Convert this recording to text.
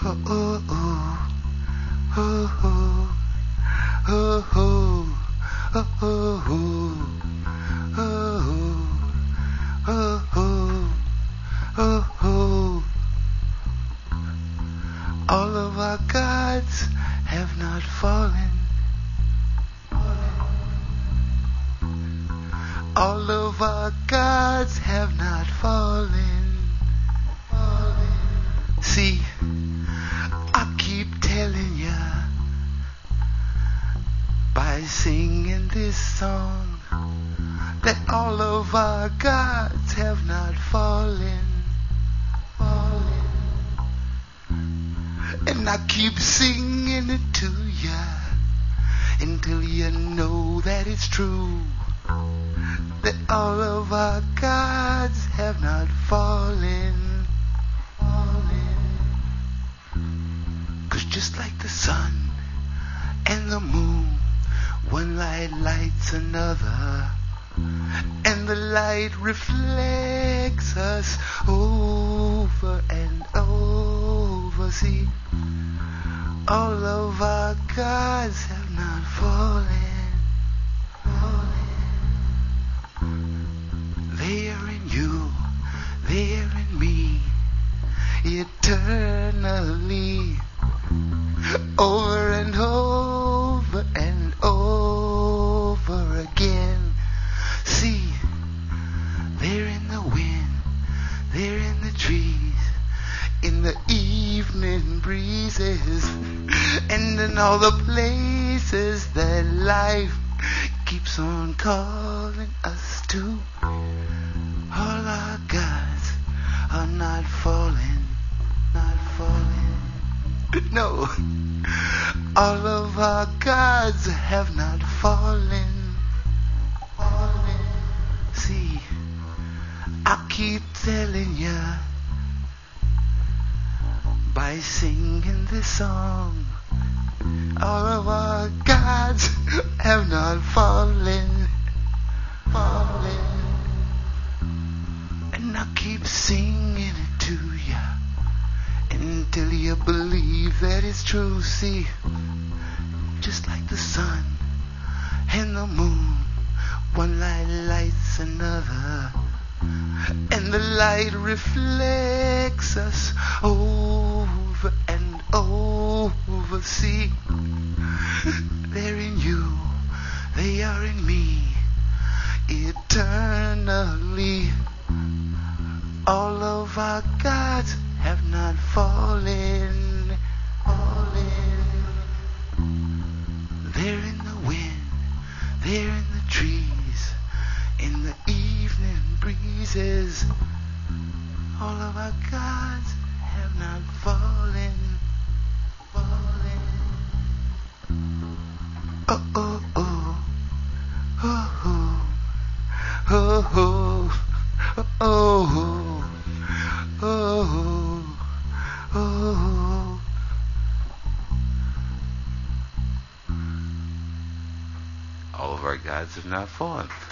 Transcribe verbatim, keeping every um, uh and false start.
oh, oh, oh, oh, oh, oh, oh, oh, oh, oh, oh, oh. All of our gods have not fallen. All of our gods have not fallen. See, I keep telling ya by singing this song that all of our gods have not fallen. Fallen. And I keep singing it to ya until you know that it's true, that all of our gods have not fallen. Fallen. 'Cause just like the sun and the moon, one light lights another, and the light reflects us over and over. See, all of our gods have not fallen. Fallen. They are in you, they are in me, eternally, over and over and over again. See, they're in the wind, they're in the trees, in the evening breezes, and in all the places that life keeps on calling us to. All our gods are not falling, not falling. No, all of our gods have not fallen. Fallen. See, I keep telling ya by singing this song, all of our gods have not fallen. Fallen. And I keep singing it to ya until you believe that it's true. See, just like the sun and the moon, one light lights another, and the light reflects us over and over. See, they're in you, they are in me, eternally. All of our gods have not fallen. Fallen. They're in the wind, they're in the trees, in the evening breezes. All of our gods have not fallen. Fallen. Oh, oh, oh. Oh, oh. Oh, oh. Oh, oh. Oh, oh. All of our gods have not fallen.